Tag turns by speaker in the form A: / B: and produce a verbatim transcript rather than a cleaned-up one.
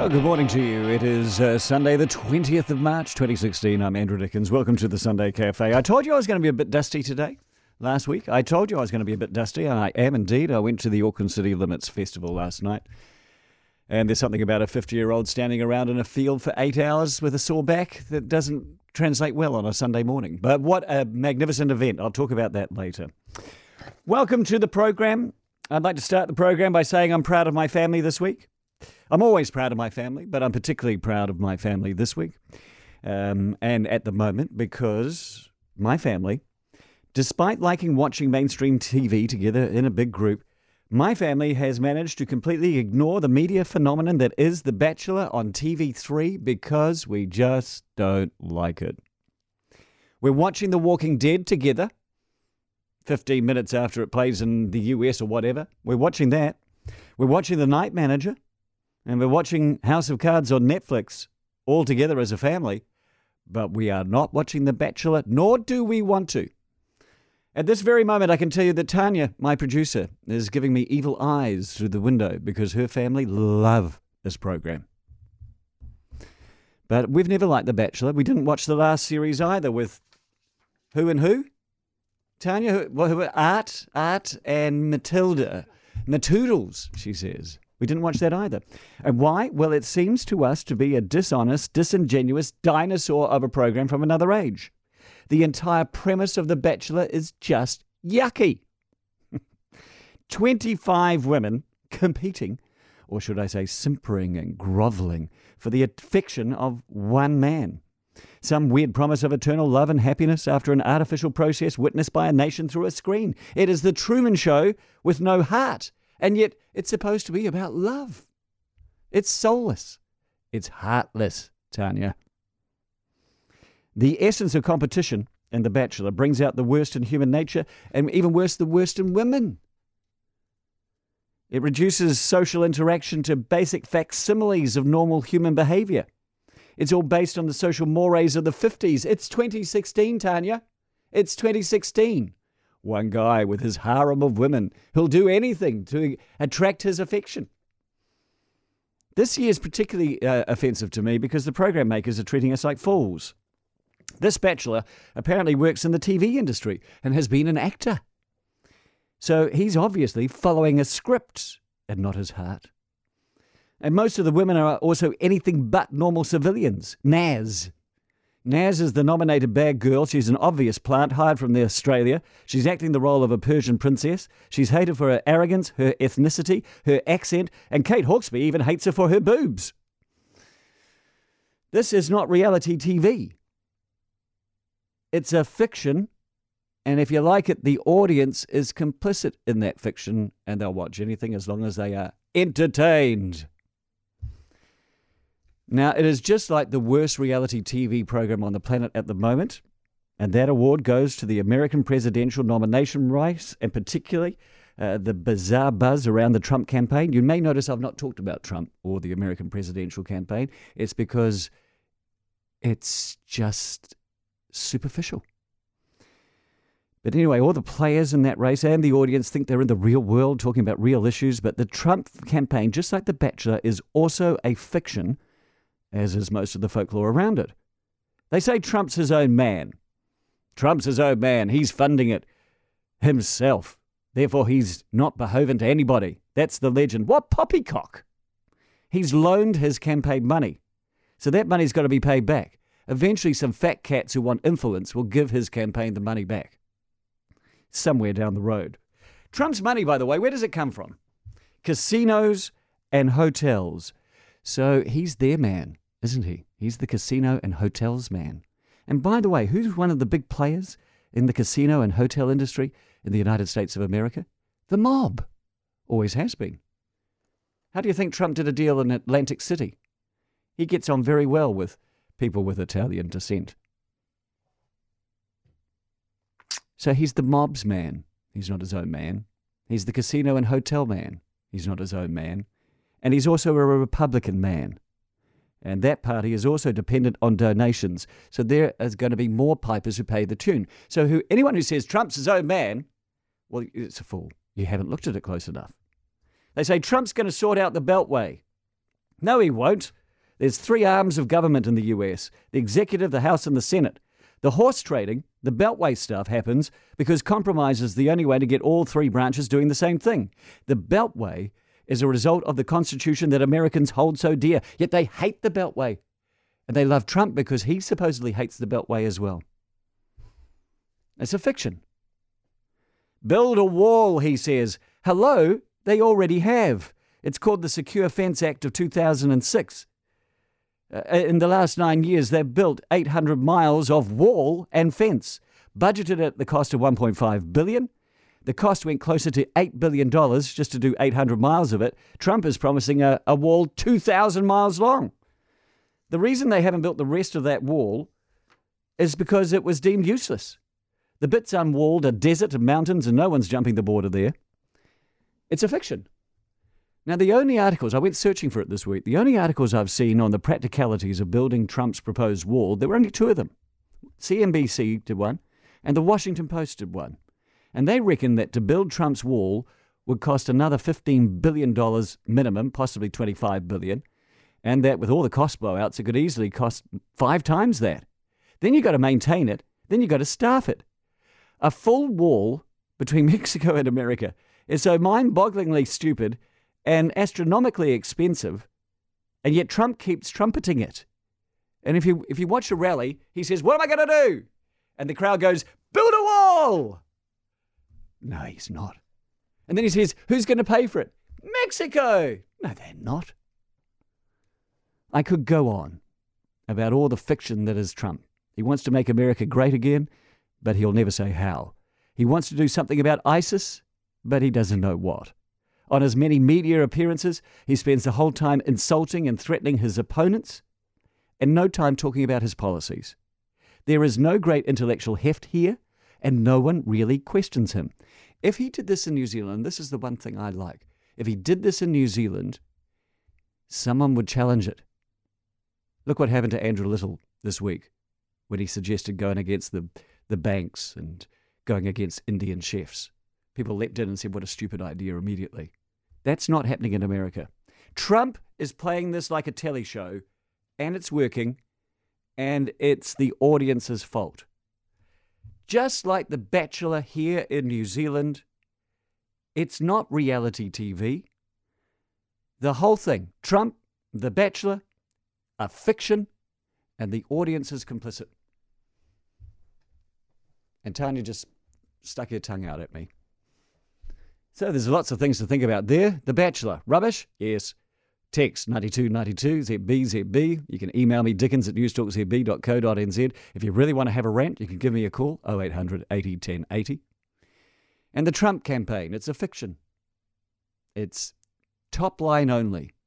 A: Well, good morning to you. It is uh, Sunday, the twentieth of March, twenty sixteen. I'm Andrew Dickens. Welcome to the Sunday Cafe. I told you I was going to be a bit dusty today, last week. I told you I was going to be a bit dusty, and I am indeed. I went to the Auckland City Limits Festival last night, and there's something about a fifty-year-old standing around in a field for eight hours with a sore back that doesn't translate well on a Sunday morning. But what a magnificent event. I'll talk about that later. Welcome to the program. I'd like to start the program by saying I'm proud of my family this week. I'm always proud of my family, but I'm particularly proud of my family this week um, and at the moment because my family, despite liking watching mainstream T V together in a big group, my family has managed to completely ignore the media phenomenon that is The Bachelor on T V three because we just don't like it. We're watching The Walking Dead together, fifteen minutes after it plays in the U S or whatever. We're watching that. We're watching The Night Manager. And we're watching House of Cards on Netflix all together as a family, but we are not watching The Bachelor, nor do we want to. At this very moment, I can tell you that Tanya, my producer, is giving me evil eyes through the window because her family love this program. But we've never liked The Bachelor. We didn't watch the last series either with who and who? Tanya, who, who, Art, Art and Matilda. Matoodles, she says. We didn't watch that either. And why? Well, it seems to us to be a dishonest, disingenuous dinosaur of a program from another age. The entire premise of The Bachelor is just yucky. twenty-five women competing, or should I say simpering and grovelling, for the affection of one man. Some weird promise of eternal love and happiness after an artificial process witnessed by a nation through a screen. It is the Truman Show with no heart. And yet, it's supposed to be about love. It's soulless. It's heartless, Tanya. The essence of competition in The Bachelor brings out the worst in human nature, and even worse, the worst in women. It reduces social interaction to basic facsimiles of normal human behavior. It's all based on the social mores of the fifties. It's twenty sixteen, Tanya. It's twenty sixteen. One guy with his harem of women who'll do anything to attract his affection. This year is particularly uh, offensive to me because the program makers are treating us like fools. This bachelor apparently works in the T V industry and has been an actor. So he's obviously following a script and not his heart. And most of the women are also anything but normal civilians. Naz. Naz is the nominated bad girl. She's an obvious plant hired from the Australia. She's acting the role of a Persian princess. She's hated for her arrogance, her ethnicity, her accent, and Kate Hawkesby even hates her for her boobs. This is not reality T V. It's a fiction, and if you like it, the audience is complicit in that fiction, and they'll watch anything as long as they are entertained. Now, it is just like the worst reality T V program on the planet at the moment, and that award goes to the American presidential nomination race, and particularly uh, the bizarre buzz around the Trump campaign. You may notice I've not talked about Trump or the American presidential campaign. It's because it's just superficial. But anyway, all the players in that race and the audience think they're in the real world talking about real issues, but the Trump campaign, just like The Bachelor, is also a fiction, as is most of the folklore around it. They say Trump's his own man. Trump's his own man. He's funding it himself. Therefore, he's not beholden to anybody. That's the legend. What poppycock? He's loaned his campaign money. So that money's got to be paid back. Eventually, some fat cats who want influence will give his campaign the money back. Somewhere down the road. Trump's money, by the way, where does it come from? Casinos and hotels. So he's their man, isn't he? He's the casino and hotels man. And by the way, who's one of the big players in the casino and hotel industry in the United States of America? The mob. Always has been. How do you think Trump did a deal in Atlantic City? He gets on very well with people with Italian descent. So he's the mob's man. He's not his own man. He's the casino and hotel man. He's not his own man. And he's also a Republican man. And that party is also dependent on donations. So there is going to be more pipers who pay the tune. So who anyone who says Trump's his own man, well, it's a fool. You haven't looked at it close enough. They say Trump's going to sort out the Beltway. No, he won't. There's three arms of government in the U S, the executive, the House, and the Senate. The horse trading, the Beltway stuff happens because compromise is the only way to get all three branches doing the same thing. The Beltway is a result of the Constitution that Americans hold so dear, yet they hate the Beltway. And they love Trump because he supposedly hates the Beltway as well. It's a fiction. Build a wall, he says. Hello, they already have. It's called the Secure Fence Act of two thousand six. Uh, in the last nine years, they've built eight hundred miles of wall and fence, budgeted at the cost of one point five billion dollars. The cost went closer to eight billion dollars just to do eight hundred miles of it. Trump is promising a, a wall two thousand miles long. The reason they haven't built the rest of that wall is because it was deemed useless. The bits unwalled are desert and mountains, and no one's jumping the border there. It's a fiction. Now, the only articles, I went searching for it this week, the only articles I've seen on the practicalities of building Trump's proposed wall, there were only two of them. C N B C did one, and the Washington Post did one. And they reckon that to build Trump's wall would cost another fifteen billion dollars minimum, possibly twenty-five billion dollars, and that with all the cost blowouts, it could easily cost five times that. Then you've got to maintain it. Then you've got to staff it. A full wall between Mexico and America is so mind-bogglingly stupid and astronomically expensive, and yet Trump keeps trumpeting it. And if you if you watch a rally, he says, "What am I going to do?" And the crowd goes, "Build a wall!" No, he's not. And then he says, "Who's going to pay for it?" Mexico! No, they're not. I could go on about all the fiction that is Trump. He wants to make America great again, but he'll never say how. He wants to do something about ISIS, but he doesn't know what. On his many media appearances, he spends the whole time insulting and threatening his opponents and no time talking about his policies. There is no great intellectual heft here, and no one really questions him. If he did this in New Zealand, this is the one thing I like. If he did this in New Zealand, someone would challenge it. Look what happened to Andrew Little this week when he suggested going against the, the banks and going against Indian chefs. People leapt in and said, what a stupid idea immediately. That's not happening in America. Trump is playing this like a telly show, and it's working, and it's the audience's fault. Just like The Bachelor here in New Zealand, it's not reality T V. The whole thing, Trump, The Bachelor, a fiction, and the audience is complicit. And Tanya just stuck her tongue out at me. So there's lots of things to think about there. The Bachelor, rubbish? Yes. Text nine two nine two Z B Z B. You can email me, dickens at newstalk z b dot co dot n z. If you really want to have a rant, you can give me a call, oh eight hundred eighty ten eighty. And the Trump campaign, it's a fiction. It's top line only.